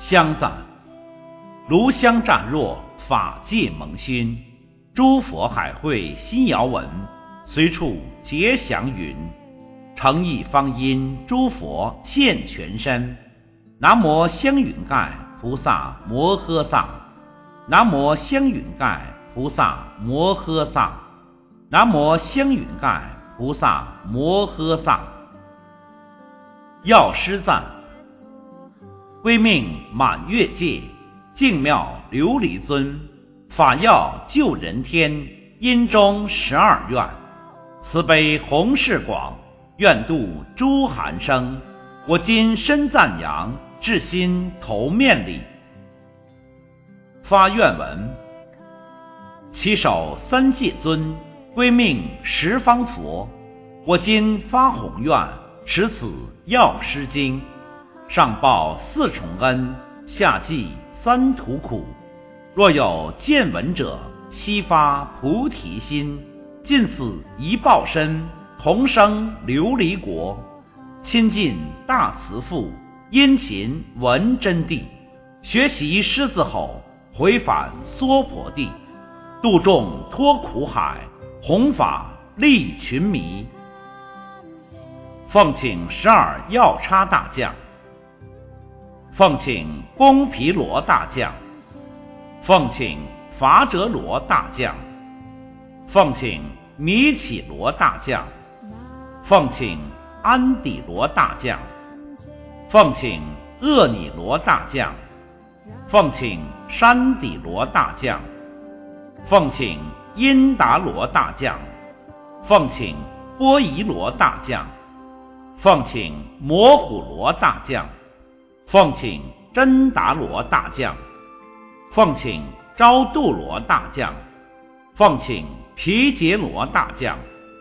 香赞：炉香湛若，法界蒙熏。诸佛海会心遥闻，随处结祥云。诚意方因诸佛现全身。南无香云盖菩萨摩诃萨。南无香云盖菩萨摩诃萨。南无香云盖菩萨摩诃萨。药师赞：归命满月界，净妙琉璃尊。法药救人天，因中12愿。慈悲弘誓广，愿度诸寒生。我今身赞扬，至心头面礼。发愿文：其手三界尊，归命十方佛。我今发宏愿，持此药师经。上报四重恩，下济三途苦。若有见闻者，悉发菩提心。尽此一报身，同生琉璃国。亲近大慈父，殷勤闻真谛。学习狮子吼，回返娑婆地。度众脱苦海，弘法利群迷。奉请12药叉大将。奉请宫毗罗大将。奉请伐折罗大将。奉请弥起罗大将。奉请安底罗大将。奉请厄尼罗大将。奉请山底罗大将。奉请因达罗大将。奉请波夷罗大将。奉请摩虎罗大将。奉请真达罗大将。奉请昭度罗大将。奉请毗羯罗大将。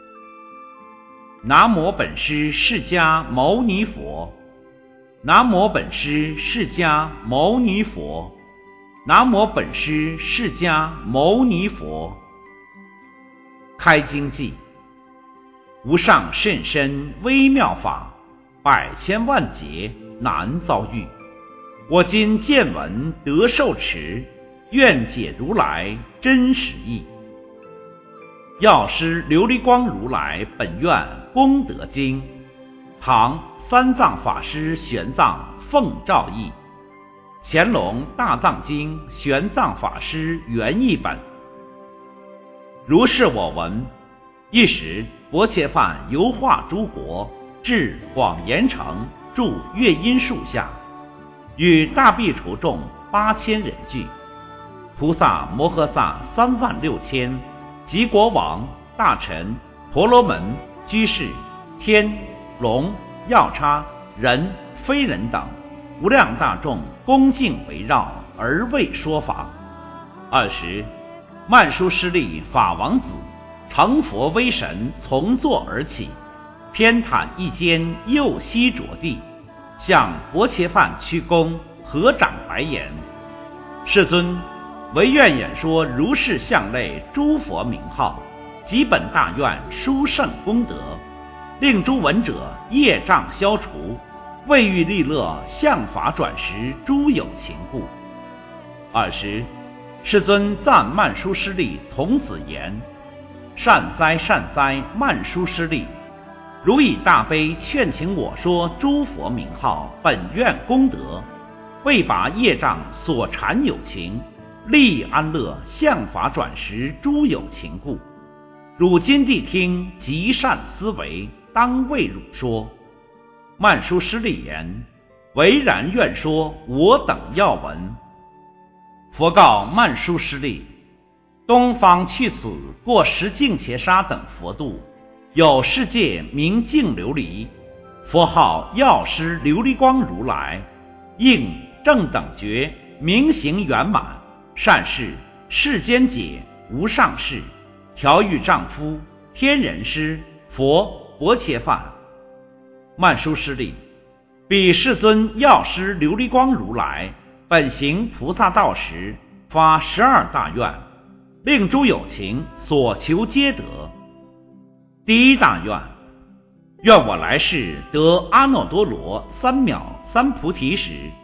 南无本师释迦牟尼佛。南无本师释迦牟尼佛。南无本师释迦牟尼佛。开经偈：无上甚深微妙法，百千万劫难遭遇。我今见闻得受持，愿解如来真实义。药师琉璃光如来本愿功德经，唐三藏法师玄奘奉诏译，乾隆大藏经玄奘法师原译本。如是我闻。一时薄伽梵游化诸国，至广严城，住月音树下，与大苾芻众8000人聚。菩萨摩诃萨36000，及国王、大臣、婆罗门、居士、天、龙、药叉、人、非人等无量大众恭敬围绕，而为说法。尔时，曼殊师利法王子成佛威神从座而起，偏袒一肩，右膝着地，向薄伽梵屈躬，合掌白言：世尊，唯愿演说如是相类诸佛名号，及本大愿殊胜功德，令诸闻者业障消除，为欲利乐向法转识诸有情故。尔时，世尊赞曼殊师利童子言：善哉善哉，曼殊师利！如以大悲劝请我说诸佛名号，本愿功德，为拔业障所缠有情，利安乐向法转识诸有情故。汝今谛听，极善思维，当为汝说。曼殊师利言：唯然愿说，我等要闻。佛告曼殊师利：东方去此过10净伽沙等佛度，有世界名净琉璃，佛号药师琉璃光如来，应正等觉，明行圆满，善事世间解，无上士，调御丈夫，天人师，佛薄伽梵。曼殊师利，彼世尊药师琉璃光如来本行菩萨道时，发12大愿，令诸有情所求皆得。第一大愿：愿我来世得阿耨多罗三藐三菩提时，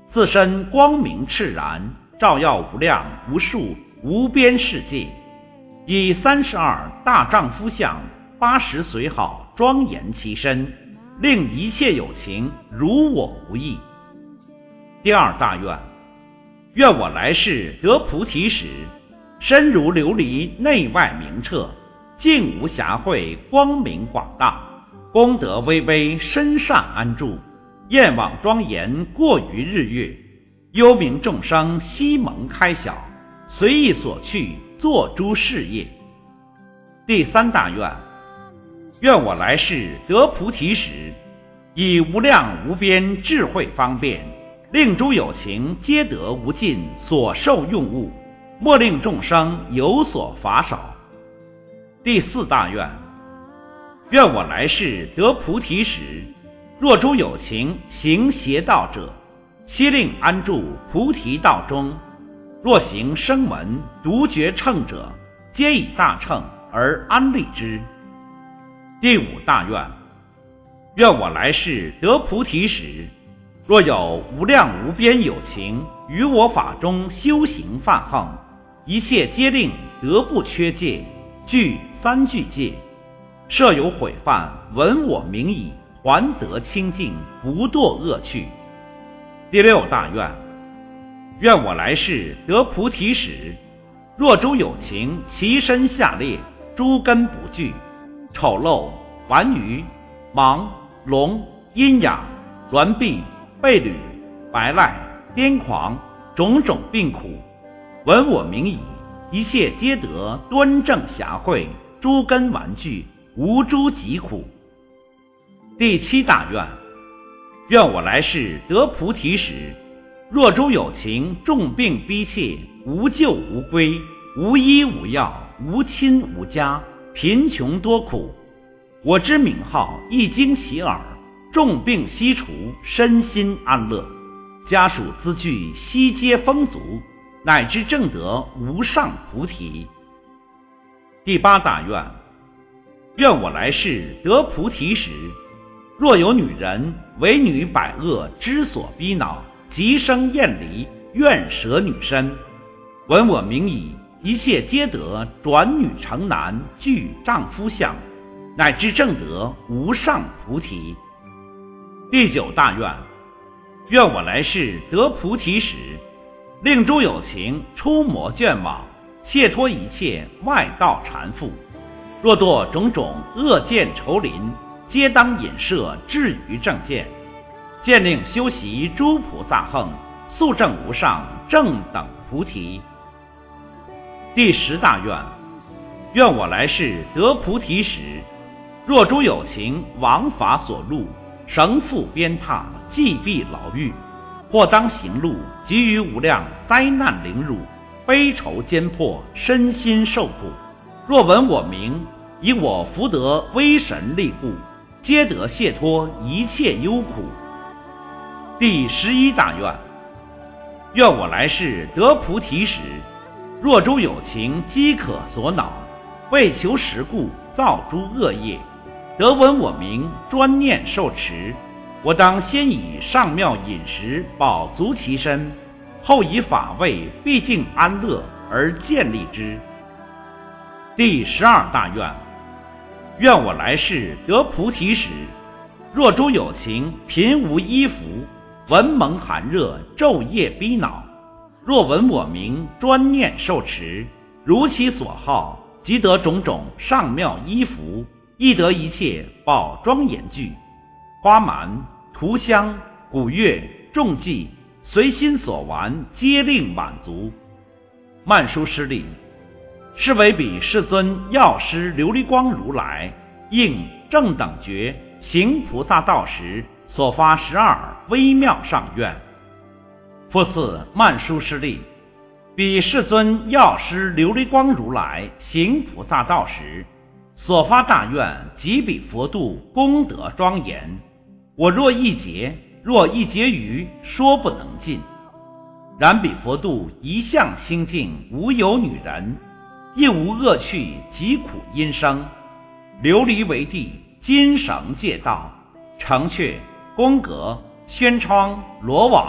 自身光明炽然，照耀无量无数无边世界，以32大丈夫相80随好庄严其身，令一切有情如我无异。第二大愿，愿我来世得菩提时，身如琉璃内外明澈，净无瑕秽，光明广大，功德巍巍，身上安住，焰网庄严过于日月，幽冥众生悉蒙开晓，随意所去做诸事业。第三大愿，愿我来世得菩提时，以无量无边智慧方便，令诸有情皆得无尽所受用物，莫令众生有所乏少。第四大愿，愿我来世得菩提时，若诸有情行邪道者，悉令安住菩提道中；若行声闻独觉乘者，皆以大乘而安立之。第五大愿，愿我来世得菩提时，若有无量无边有情于我法中修行犯横，一切皆令得不缺戒，具三具戒，设有毁犯，闻我名已，还得清净，不堕恶趣。第六大愿，愿我来世得菩提时，若诸有情其身下列，诸根不具，丑陋、顽愚、盲、聋、阴哑、挛臂、背履、白赖、癫狂，种种病苦，闻我名已，一切皆得端正暇慧，诸根完具，无诸疾苦。第七大愿，愿我来世得菩提时，若诸有情重病逼切，无救无归，无医无药，无亲无家，贫穷多苦，我之名号一经其耳，重病悉除，身心安乐，家属资具悉皆丰足，乃至证得无上菩提。第八大愿，愿我来世得菩提时，若有女人为女百恶之所逼恼，即生厌离，愿舍女身，闻我名已，一切皆得转女成男，具丈夫相，乃至证得无上菩提。第九大愿，愿我来世得菩提时，令诸有情出魔眷网，解脱一切外道缠缚，若堕种种恶见愁林，皆当引摄至于正见，见令修习诸菩萨行，速证无上正等菩提。第十大愿，愿我来世得菩提时，若诸有情王法所入，绳缚鞭挞，既避牢狱，或当行路，及于无量灾难凌辱，悲愁艰迫，身心受苦，若闻我名，以我福德威神力故，皆得解脱一切忧苦。第11大愿，愿我来世得菩提时，若诸有情饥渴所恼，为求食故造诸恶业，得闻我名，专念受持，我当先以上妙饮食饱足其身，后以法味毕竟安乐而建立之。第12大愿，愿我来世得菩提时，若诸有情贫无衣服，闻蒙寒热，昼夜逼恼，若闻我名，专念受持，如其所好，即得种种上妙衣服，亦得一切宝庄严具，花蛮、涂香、鼓乐、众伎，随心所玩，皆令满足。曼殊师利，是为彼世尊药师琉璃光如来应正等觉行菩萨道时所发12微妙上愿。复次曼殊师利，彼世尊药师琉璃光如来行菩萨道时所发大愿，即彼佛度功德庄严，我若一劫余，说不能尽。然彼佛度一向清净，无有女人，亦无恶趣疾苦因生，琉璃为地，金绳戒道，城阙、宫阁、轩窗、罗网，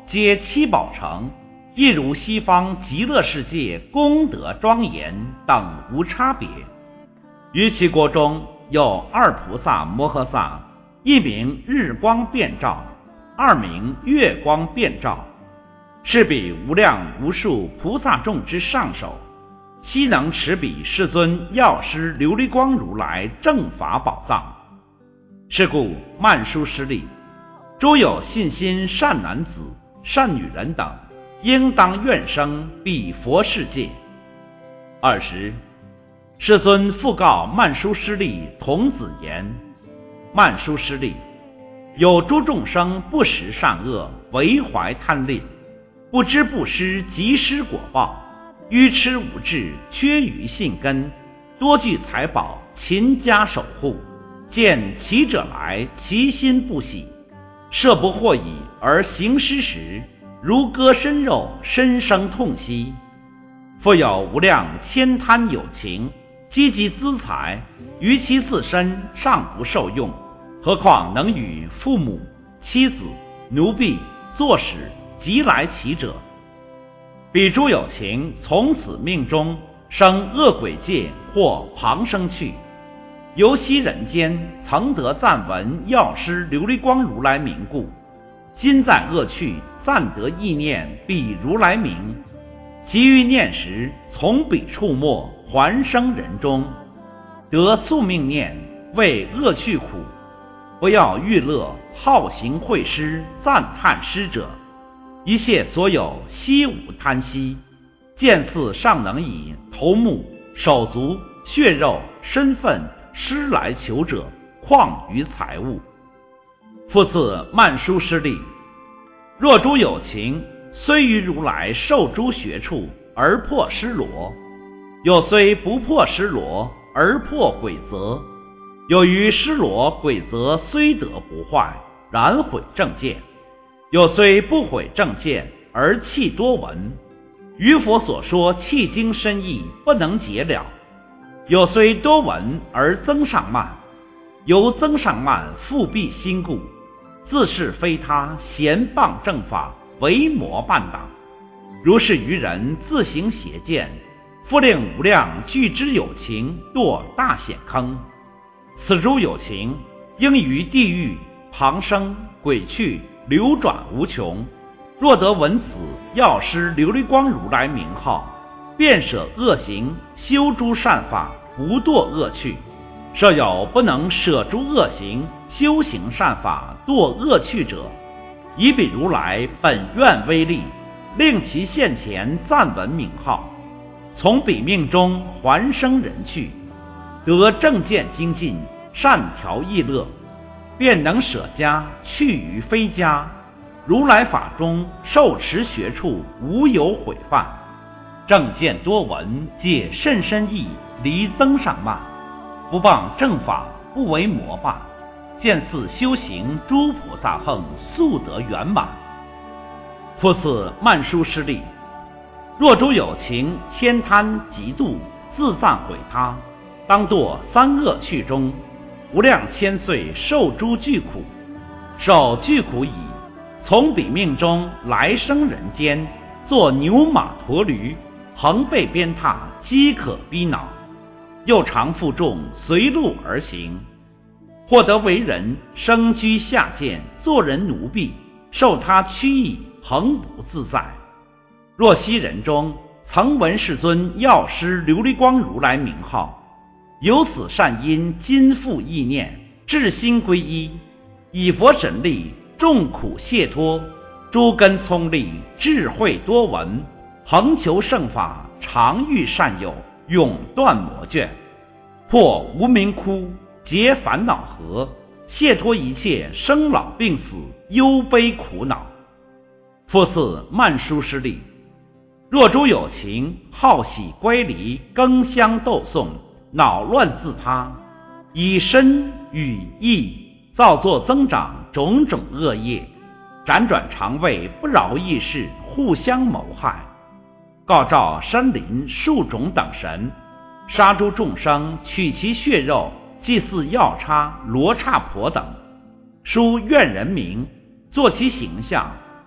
皆七宝城，亦如西方极乐世界功德庄严等无差别。于其国中有二菩萨摩诃萨，一名日光遍照，二名月光遍照，是彼无量无数菩萨众之上首，悉能持彼世尊药师琉璃光如来正法宝藏。是故曼殊师利，诸有信心善男子、善女人等，应当愿生彼佛世界。20世尊复告曼殊师利童子言：曼殊师利，有诸众生不识善恶，为怀贪吝，不知布施即施果报，愚痴无智，缺于信根，多具财宝，勤加守护，见其者来，其心不喜，设不获已而行施时，如割身肉，身生痛惜。复有无量悭贪有情，积集资财，于其自身尚不受用，何况能与父母、妻子、奴婢、作使及来其者？彼诸有情从此命中生恶鬼界或旁生去，由昔人间曾得暂闻药师琉璃光如来名故，今在恶趣暂得意念彼如来名，其余念时从彼处没，还生人中，得宿命念，为恶趣苦。不要欲乐，好行会施，赞叹施者，一切所有悉无贪惜，见似尚能以头目、手足、血肉、身份施来求者，况于财物。复次曼殊师利，若诸有情虽于如来受诸学处而破尸罗，有虽不破尸罗而破鬼则，有于尸罗鬼则虽得不坏，然毁正见，有虽不毁正见而弃多闻，于佛所说契经深意不能解了，有虽多闻而增上慢，由增上慢复蔽心故，自是非他，咸谤正法，为魔伴党。如是愚人自行邪见，复令无量具之有情堕大险坑。此诸有情应于地狱、旁生、鬼趣流转无穷，若得闻此药师琉璃光如来名号，便舍恶行，修诸善法，不堕恶趣。设有不能舍诸恶行，修行善法，堕恶趣者，以彼如来本愿威力，令其现前暂闻名号，从彼命中还生人去，得正见精进，善调意乐，便能舍家，去于非家。如来法中受持学处，无有毁犯。正见多闻，解甚深义，离增上慢，不谤正法，不为魔伴，见似修行诸菩萨行，速得圆满。复次曼殊师利，若诸有情悭贪嫉妒，自赞毁他，当堕三恶趣中，无量千岁受诸巨苦，受巨苦已，从彼命中来生人间，作牛马驼驴，横被鞭挞，饥渴逼恼，又常负重随路而行，或得为人，生居下贱，做人奴婢，受他驱役，恒不自在。若昔人中曾闻世尊药师琉璃光如来名号，由此善因，今复意念，至心归依，以佛神力，众苦解脱，诸根聪利，智慧多闻，恒求圣法，常遇善友，永断魔眷，破无明窟，解烦恼河，解脱一切生老病死，忧悲苦恼。复次曼殊师利，若诸有情好喜乖离，更相斗讼，恼乱自他，以身语意造作增长种种恶业，辗转肠胃，不饶意识，互相谋害，告召山林树种等神，杀诸众生，取其血肉，祭祀药叉、罗刹婆等，书怨人名，作其形象，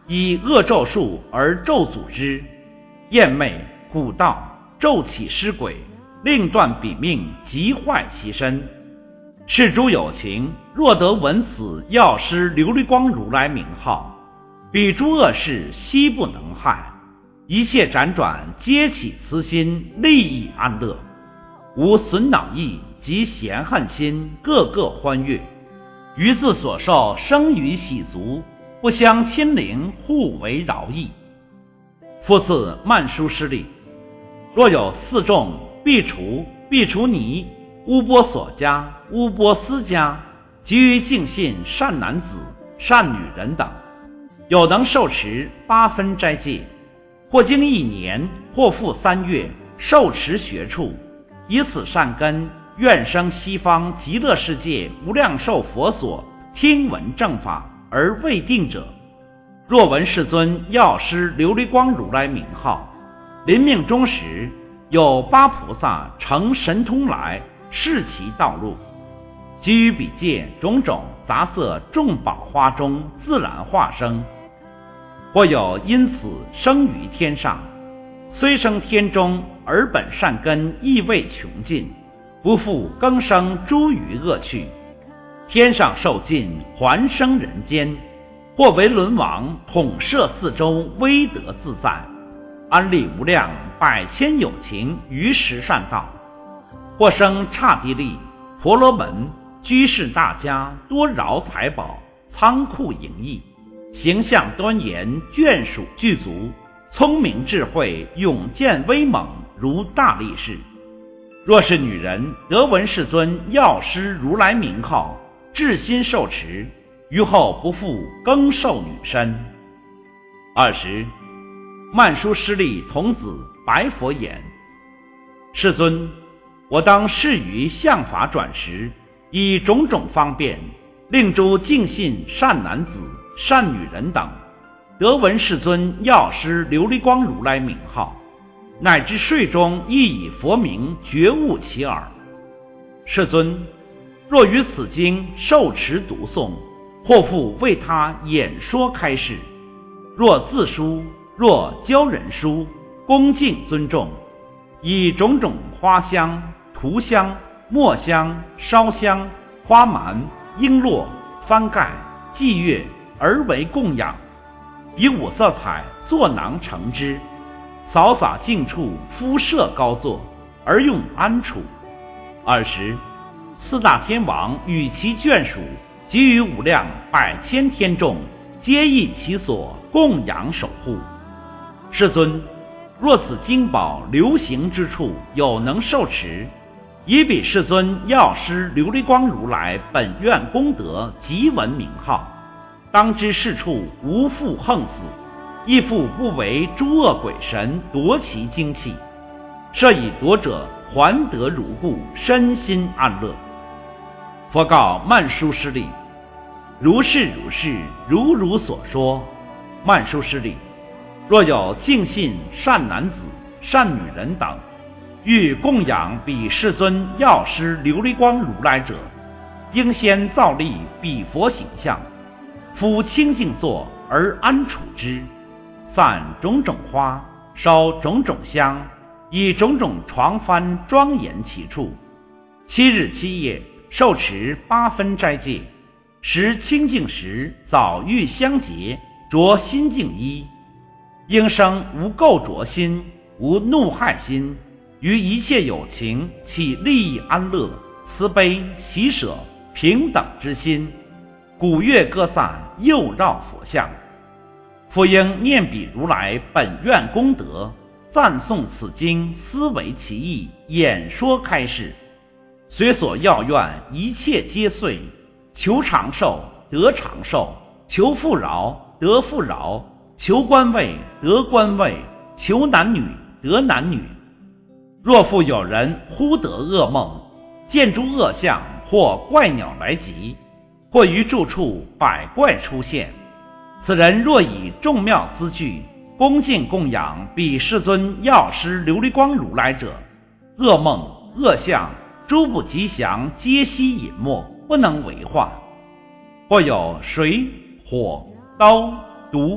以恶咒术而咒诅之，厌魅、蛊道、咒起尸鬼，令断彼命，极坏其身。是诸有情，若得闻此药师琉璃光如来名号，彼诸恶事悉不能害，一切辗转皆起慈心，利益安乐，无损恼意及嫌恨心，个个欢悦，于自所受生于喜足，不相亲邻，互为饶益。复次曼殊师利，若有四众毕除尼、乌波索迦、乌波斯迦，及于净信善男子、善女人等，有能受持8分斋戒，或经1年，或复3月，受持学处，以此善根，愿生西方极乐世界无量寿佛所，听闻正法而未定者，若闻世尊药师琉璃光如来名号，临命终时，有8菩萨乘神通来示其道路，给予彼界种种杂色众宝花中自然化生，或有因此生于天上，虽生天中，而本善根亦未穷尽，不复更生诸余恶趣，天上受尽，还生人间，或为轮王，统摄四周，威德自在，安利无量百千有情于十善道，或生刹帝利、婆罗门、居士大家，多饶财宝，仓库盈溢，形象端严，眷属具足，聪明智慧，勇健威猛，如大力士。若是女人得闻世尊药师如来名号，至心受持，于后不复更受女身。20曼殊师利童子白佛言：世尊，我当示于相法转时，以种种方便，令诸净信善男子、善女人等，得闻世尊药师琉璃光如来名号，乃至睡中亦以佛名觉悟其耳。世尊，若于此经受持读诵，或复为他演说开示，若自书，若教人书，恭敬尊重，以种种花香、涂香、墨香、烧香、花蛮、璎珞、幡盖、祭乐而为供养，以五色彩作囊盛之，扫洒净处，敷设高座，而用安处。20四大天王与其眷属，及于无量百千天众，皆依其所供养守护。世尊，若此经宝流行之处有能受持，以彼世尊药师琉璃光如来本愿功德及闻名号，当知是处无复横死，亦复不为诸恶鬼神夺其精气，设以夺者还得如故，身心安乐。佛告曼殊师利：如是如是，如如所说。曼殊师利，若有净信善男子、善女人等，欲供养彼世尊药师琉璃光如来者，应先造立彼佛形象，敷清净座而安处之，散种种花，烧种种香，以种种床幡庄严其处。7日7夜受持8分斋戒，时清净时早浴香洁，着新净衣，应生无垢浊心，无怒害心，于一切有情起利益安乐、慈悲喜舍平等之心，鼓乐歌赞，又绕佛像。复应念彼如来本愿功德，赞颂此经，思维其意，演说开示，随所要愿一切皆遂，求长寿得长寿，求富饶得富饶，求官位得官位，求男女得男女。若复有人忽得噩梦，见诸恶相或怪鸟来集，或于住处百怪出现，此人若以众妙资具恭敬供养彼世尊药师琉璃光如来者，噩梦恶相诸不吉祥皆悉隐没，不能为化。或有水火刀毒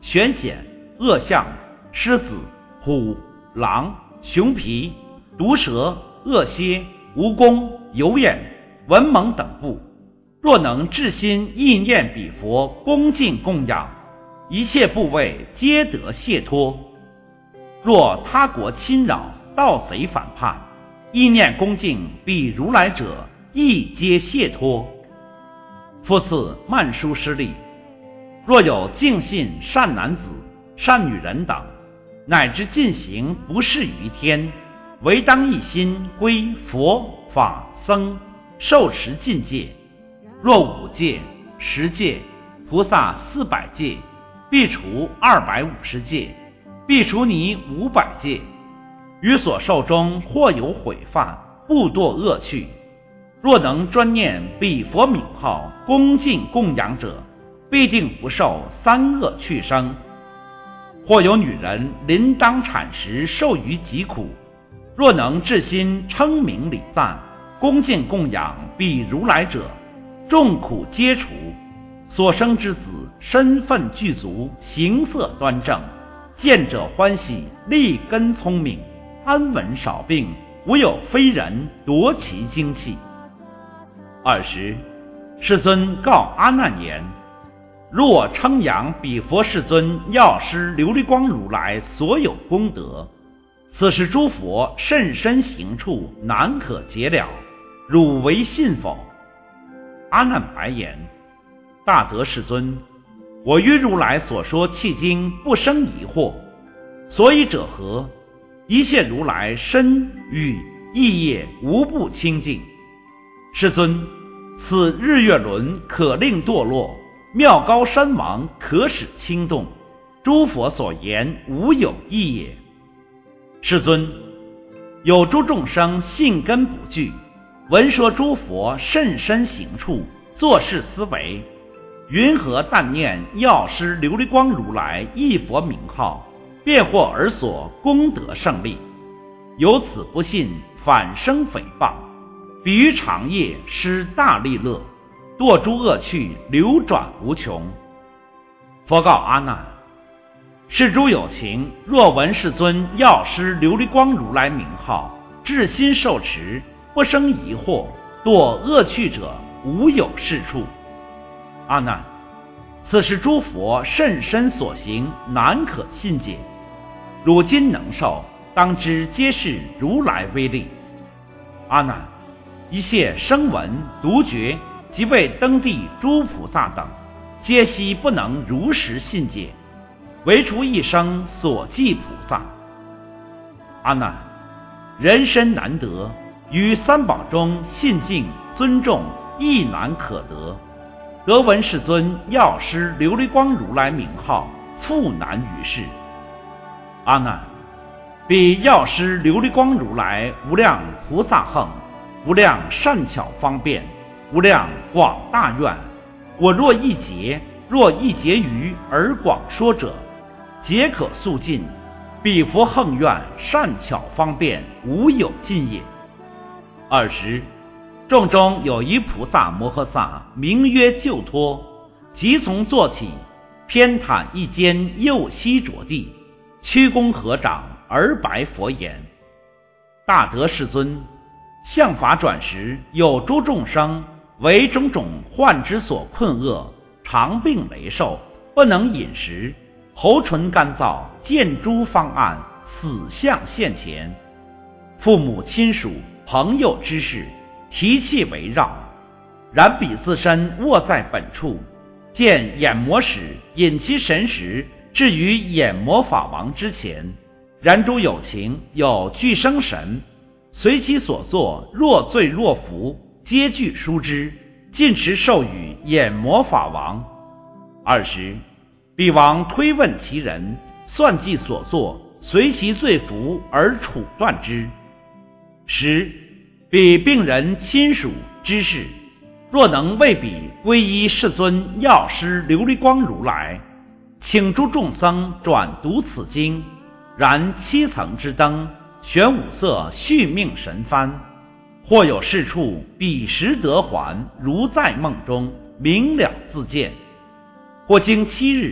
玄显、恶相、狮子、虎、狼、熊皮、毒蛇、恶蝎、蜈蚣、有眼、文猛等部，若能至心意念彼佛，恭敬供养，一切部位皆得解脱。若他国侵扰，盗贼反叛，意念恭敬彼如来者，亦皆解脱。复次曼殊师利，若有净信善男子、善女人等，乃至进行不适于天，唯当一心归佛法僧，受持禁戒。若5戒、10戒、菩萨400戒，必除250戒，必除你500戒。于所受中或有毁犯，不堕恶趣。若能专念彼佛名号，恭敬供养者，必定不受3恶趣生。或有女人临当产时受于疾苦，若能至心称名礼赞，恭敬供养彼如来者，众苦皆除。所生之子身份具足，形色端正，见者欢喜，立根聪明，安稳少病，无有非人夺其精气。20世尊告阿难言：若称扬彼佛世尊药师琉璃光如来所有功德，此时诸佛甚深行处，难可解了，汝为信否？阿难白言：大德世尊，我于如来所说契经不生疑惑，所以者何？一切如来身语意业无不清净。世尊，此日月轮可令堕落，妙高山王可使轻动，诸佛所言无有异也。世尊，有诸众生信根不具，闻说诸佛甚深行处，作事思维，云何但念药师琉璃光如来一佛名号，便获尔所功德胜利？由此不信，反生诽谤，比于长夜失大利乐，堕诸恶趣，流转无穷。佛告阿难：是诸有情，若闻世尊药师琉璃光如来名号，至心受持，不生疑惑，堕恶趣者，无有是处。阿难，此是诸佛甚深所行，难可信解。汝今能受，当知皆是如来威力。阿难，一切声闻、独觉及为登地诸菩萨等，皆悉不能如实信解，唯除一生所记菩萨。阿难，人身难得，于三宝中信敬尊重，亦难可得。得闻世尊药师琉璃光如来名号，复难于世。阿难，彼药师琉璃光如来无量菩萨横，无量善巧方便，无量广大愿，我若一劫于而广说者，皆可速尽。彼佛横愿善巧方便，无有尽也。20众中有一菩萨摩诃萨，名曰救脱，即从坐起，偏袒一间右膝着地，屈躬合掌而白佛言：大德世尊，相法转时，有诸众生为种种患之所困厄，常病羸瘦，不能饮食，喉唇干燥，见诸方案，死相现前。父母亲属朋友之事，提气围绕，然彼自身卧在本处，见眼魔使引其神识至于眼魔法王之前，然诸有情有具生神，随其所作，若醉若服，皆具殊之，尽持授予眼魔法王。20彼王推问其人，算计所作，随其罪服而处断之。10彼病人亲属知事，若能为彼皈依世尊药师琉璃光如来，请诸众僧转读此经，燃7层之灯，悬5色续命神幡，或有是处，彼时得还，如在梦中，明了自见。或经7日，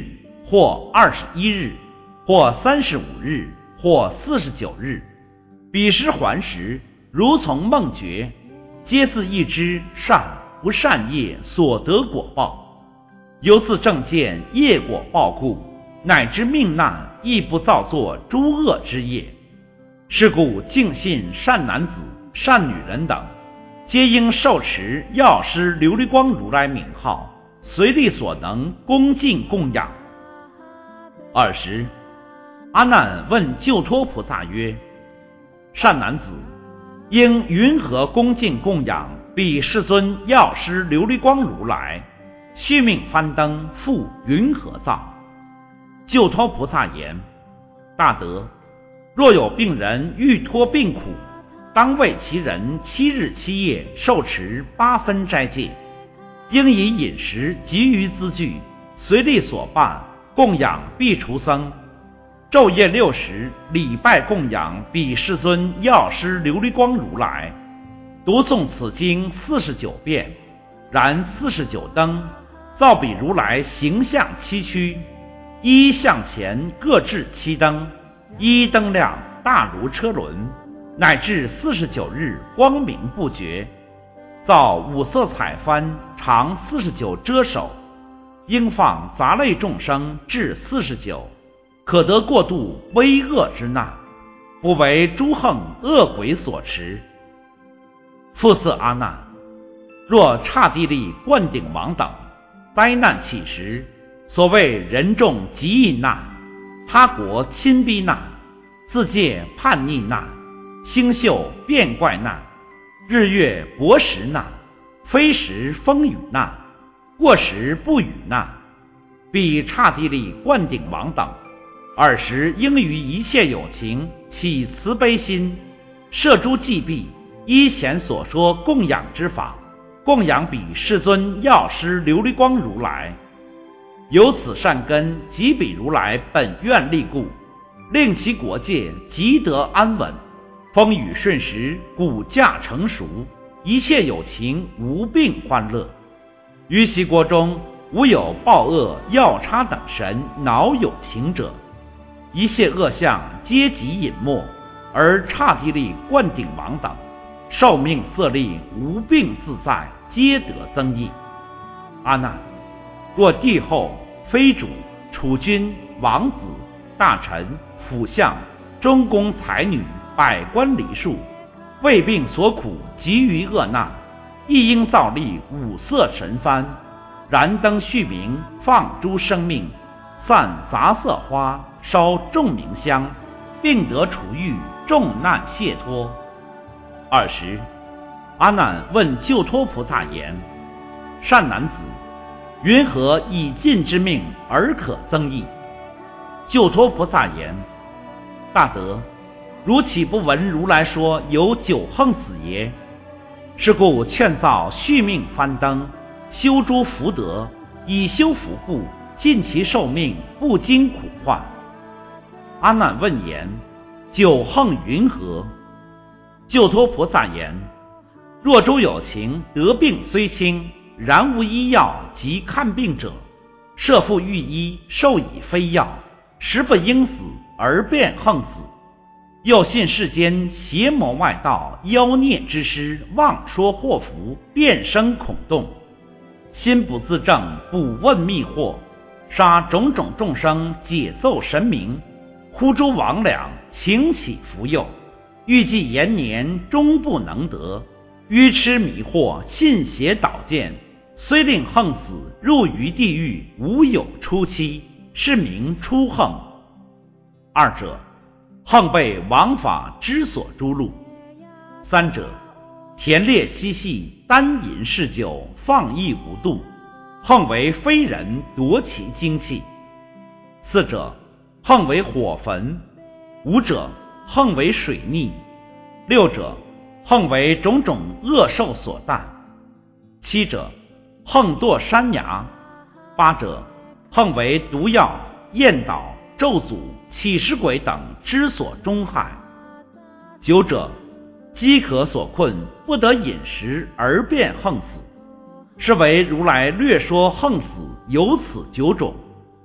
或21日，或35日，或49日，彼时还时，如从梦觉，皆自一知善不善业所得果报，由此正见业果报故，乃至命难亦不造作诸恶之业。是故敬信善男子、善女人等，皆应受持药师琉璃光如来名号，随力所能恭敬供养。20. 阿难问救脱菩萨曰：善男子，应云何恭敬供养彼世尊药师琉璃光如来？续命幡灯复云何造？救脱菩萨言：大德，若有病人欲脱病苦，当为其人7日7夜受持8分斋戒，应以饮食给予资具，随力所办供养必除僧，昼夜60礼拜供养彼世尊药师琉璃光如来，读诵此经49遍，燃49灯，造彼如来形象7躯，一向前各置7灯，一灯亮大如车轮，乃至49日光明不绝。造5色彩幡长49遮手，应放杂类众生至49，可得过度危恶之难，不为诸横恶鬼所持。复次阿难，若刹帝利、灌顶王等灾难起时，所谓人众极易难，他国侵逼难，自界叛逆难，星宿变怪难，日月薄时难，非时风雨难，过时不雨难，彼刹帝利、灌顶王等尔时应于一切有情起慈悲心，摄诸祭毕，依贤所说供养之法，供养彼世尊药师琉璃光如来。由此善根及彼如来本愿力故，令其国界即得安稳，风雨顺时，谷稼成熟，一切有情无病欢乐。于其国中无有暴恶、药叉等神恼有情者，一切恶相皆即隐没，而刹帝利、灌顶王等寿命色力无病自在，皆得增益。阿难，若帝后、妃主、储君、王子、大臣、辅相、中宫才女、百官礼数，为病所苦，急于恶难，亦应造立5色神幡，燃灯续明，放诸生命，散杂色花，烧众明香，并得除愈，众难解脱。20. 阿难问救脱菩萨言：善男子，云何以尽之命而可增益？救脱菩萨言：大德，如岂不闻如来说有9横死耶？是故劝造续命幡灯，修诸福德，以修福故，尽其寿命，不经苦患。阿难问言：9横云何？救脱菩萨言：若诸有情得病虽轻，然无医药及看病者，设复御医，授以非药，实不应死而便横死。又信世间邪魔外道、妖孽之师妄说祸福，变生恐动，心不自正，不问密惑，杀种种众生，解奏神明，呼诸魍魉，请起服诱，欲计延年，终不能得，愚痴迷惑，信邪导见，虽令横死，入于地狱，无有出期，是名出横。二者，横被王法之所诛戮；三者，田猎嬉戏，单饮嗜酒，放逸无度，横为非人夺其精气；四者，横为火焚；五者，横为水逆；六者，横为种种恶兽所啖；七者，横堕山崖；八者，横为毒药、焰导、咒诅、起尸鬼等之所终害；九者，饥渴所困，不得饮食而便横死，是为如来略说横死有此9种，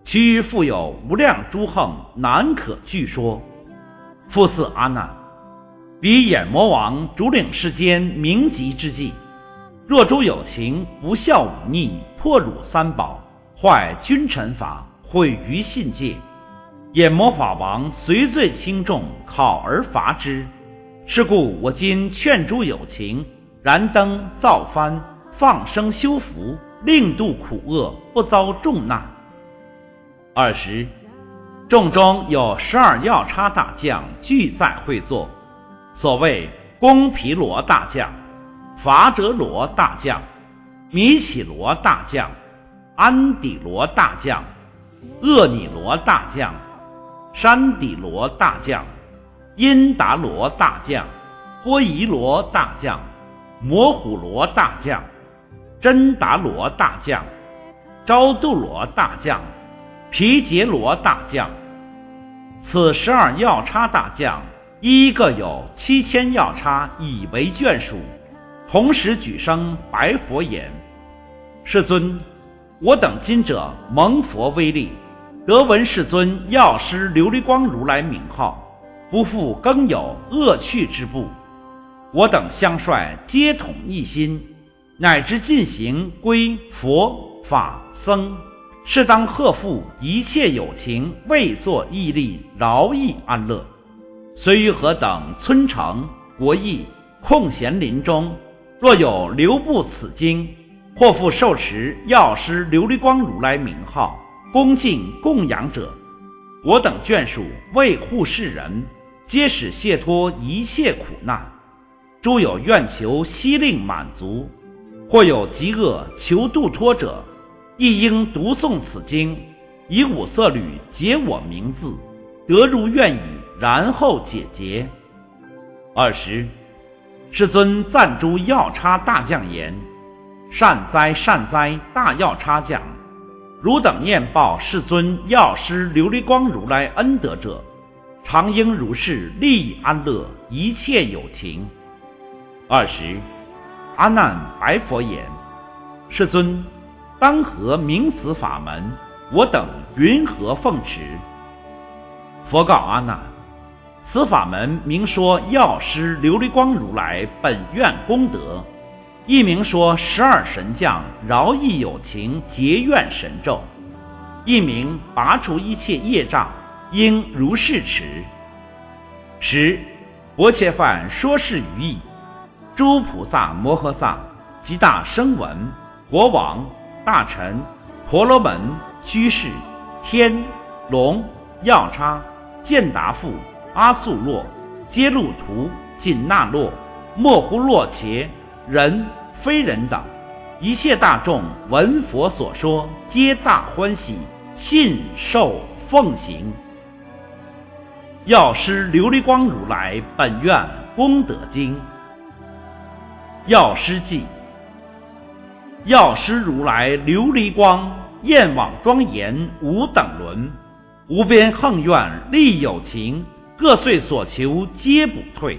其余复有无量诸横，难可具说。复次阿难，彼眼魔王主领世间明极之际，若诸有情不孝忤逆，破辱三宝，坏君臣法，毁于信戒，眼魔法王随罪轻重，考而罚之。是故我今劝诸有情，燃灯造幡，放生修福，令度苦厄，不遭重难。20众中有12药叉大将俱在会坐，所谓公毗罗大将、伐折罗大将、弥起罗大将、安底罗大将、厄尼罗大将、山底罗大将、因达罗大将、波夷罗大将、摩虎罗大将、真达罗大将、昭度罗大将、毗羯罗大将。此12药叉大将，一个有7000药叉以为眷属，同时举声白佛言：世尊，我等今者蒙佛威力，得闻世尊药师琉璃光如来名号，不复更有恶趣之步。我等相率皆统一心，乃至进行归佛法僧，是当贺复一切有情，为作义力，饶益安乐。虽于何等村城国邑空闲林中，若有留步此经，或复受持药师琉璃光如来名号，恭敬供养者，我等眷属为护世人，皆使解脱一切苦难。诸有愿求悉令满足，或有疾厄求度脱者，亦应读诵此经，以五色缕解我名字，得如愿矣，然后解结。20世尊赞诸药叉大将言：善哉善哉，大药叉将！汝等念报世尊药师琉璃光如来恩德者，常应如是利益安乐一切有情。20阿难白佛言：世尊，当何名此法门？我等云何奉持？佛告阿难：此法门名说药师琉璃光如来本愿功德，一名说12神将饶益有情结愿神咒，一名拔除一切业障，应如是持。10薄伽梵说是于意，诸菩萨摩诃萨及大声闻国王大臣婆罗门居士天龙药叉健达父阿素洛揭路图紧那洛莫呼洛伽人非人等，一切大众闻佛所说，皆大欢喜，信受奉行。药师琉璃光如来本愿功德经。药师记：药师如来琉璃光，焰网庄严无等伦，无边横愿利有情，各遂所求皆补退。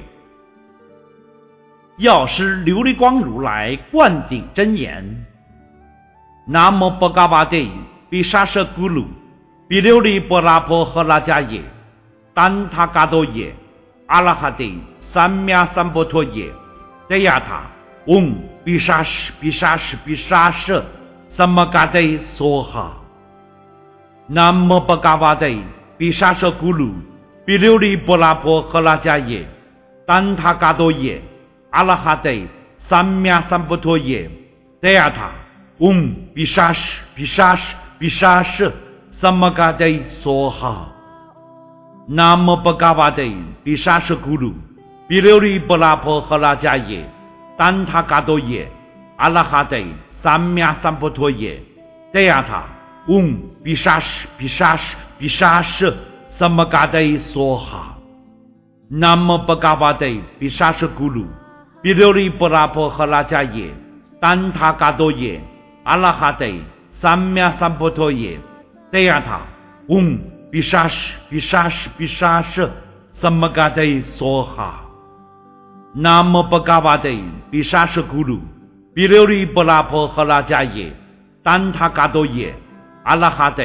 药师琉璃光如来灌顶真言：南无波嘎巴帝比沙舍咕噜比琉璃波拉波赫拉迦耶丹他嘎多耶阿拉哈帝三藐三波陀耶德亚塔嗡比沙什比沙什比沙舍萨玛嘎德梭哈。南无波嘎巴帝比沙舍咕噜比琉璃波拉波赫拉迦耶丹他嘎多耶阿拉哈帝三藐三波陀耶德亚塔嗡比沙什比沙什比沙舍萨玛嘎德梭哈。南无波嘎巴帝比沙舍咕噜比琉璃波拉波赫拉迦耶丹他嘎多耶阿拉哈帝三藐三波陀耶德亚塔嗡比沙什比沙什比沙舍萨玛嘎德梭哈。南无波嘎巴帝比沙舍咕噜比琉璃波拉波赫拉迦耶丹他嘎多耶阿拉哈帝三藐三波陀耶德亚塔嗡比沙什比沙什比沙舍萨玛嘎德梭哈。南无波嘎巴帝比沙舍咕噜比琉璃波拉波赫拉迦耶丹他嘎多耶阿拉哈帝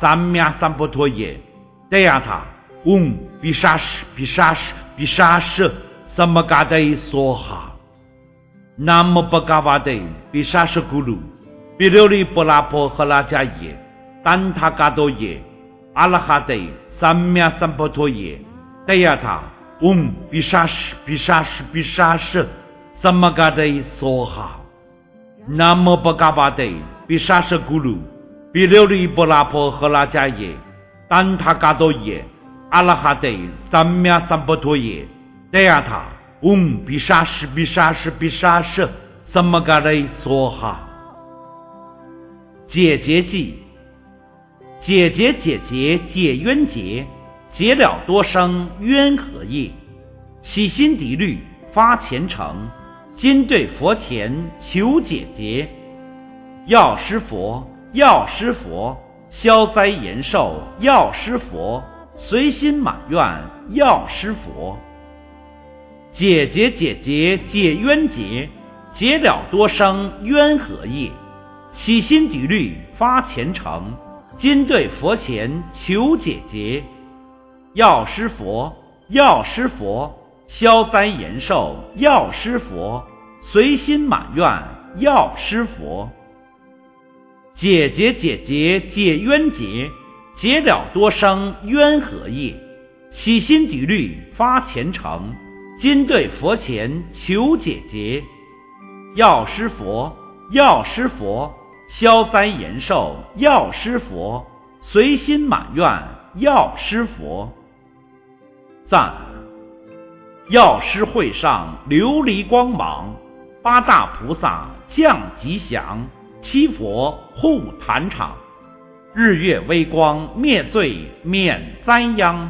三藐三菩提耶，得亚他，毗沙舍萨摩嘎德梭哈。南无巴嘎瓦德毗沙舍咕噜，毗琉璃波拉婆诃拉迦耶，丹他嘎多耶，阿拉哈德三藐三菩提耶，得亚他，毗沙舍萨摩嘎德梭哈。南无巴嘎瓦德毗沙舍咕噜，毗琉璃波拉婆诃拉迦耶，丹他嘎多耶，阿拉哈德三藐三菩提耶，得亚他，毗沙舍萨摩嘎德梭哈。解结记，解结解冤结，解了多生冤和业，洗心涤虑发虔诚，今对佛前求解结。药师佛，药师佛，消灾延寿，药师佛，随心满愿，药师佛。解结解冤结，解了多生冤和业，洗心涤虑发虔诚，今对佛前求解结。药师佛，药师佛，消灾延寿，药师佛，随心满愿，药师佛。解结解冤结，解了多生冤和业，洗心涤虑发虔诚，今对佛前求解结。药师佛，药师佛，消灾延寿，药师佛，随心满愿，药师佛。赞。药师会上琉璃光芒，八大菩萨降吉祥，七佛护坛场，日月微光灭罪免灾殃。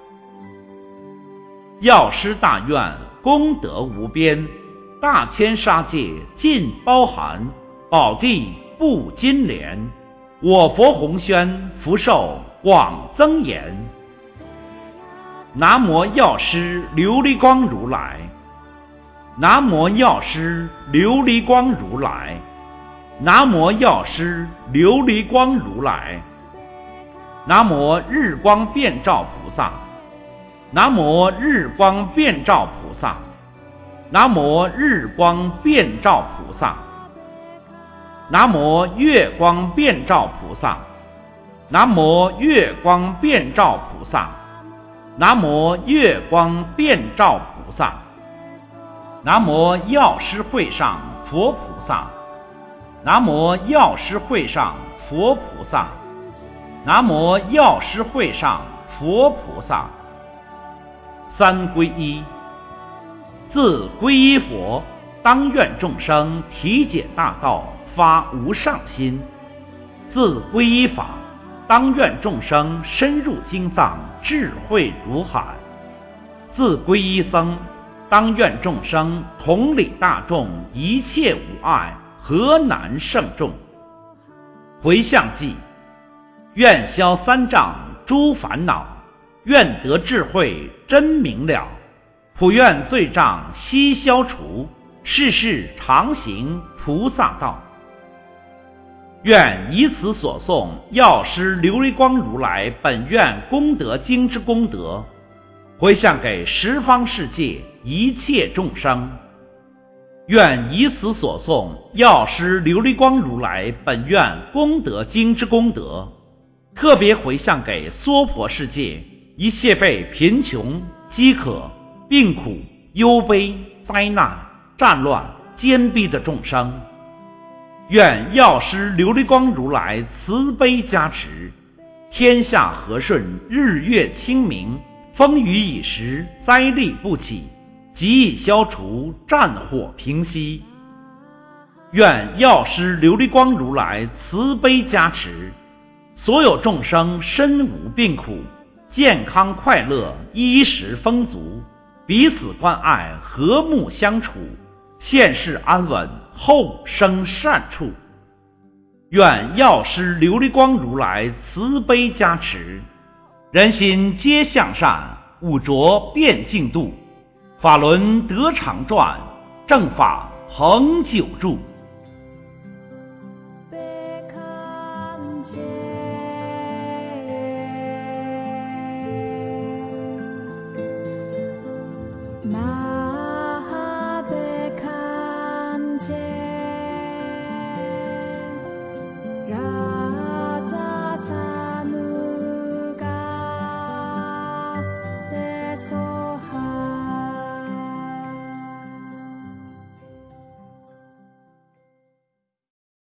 药师大愿功德无边，大千杀戒尽包含，宝地布金莲，我佛弘宣福寿广增延。南无药师琉璃光如来，南无药师琉璃光如来，南无药师琉璃光如来，南无日光遍照菩萨，南无日光遍照菩萨，南无日光遍照菩萨，南无月光遍照菩萨，南无月光遍照菩萨，南无月光遍照菩萨，南无药师会上佛菩萨，南无药师会上佛菩萨，南无药师会上佛菩萨。三皈依。自皈依佛，当愿众生体解大道，发无上心；自皈依法，当愿众生深入经藏，智慧如海；自皈依僧，当愿众生同理大众，一切无碍，何难胜众。回向偈：愿消三障诸烦恼，愿得智慧真明了，普愿罪障悉消除，世世常行菩萨道。愿以此所诵药师琉璃光如来本愿功德经之功德，回向给十方世界一切众生。愿以此所诵药师琉璃光如来本愿功德经之功德，特别回向给娑婆世界一切被贫穷、饥渴、病苦、忧悲、灾难、战乱、坚逼的众生。愿药师琉璃光如来慈悲加持，天下和顺，日月清明，风雨已时，灾厉不起，疾疫消除，战火平息。愿药师琉璃光如来慈悲加持，所有众生身无病苦，健康快乐，衣食丰足，彼此关爱，和睦相处，现世安稳，后生善处。愿药师琉璃光如来慈悲加持，人心皆向善，五浊变净度，法轮得常转，正法恒久住。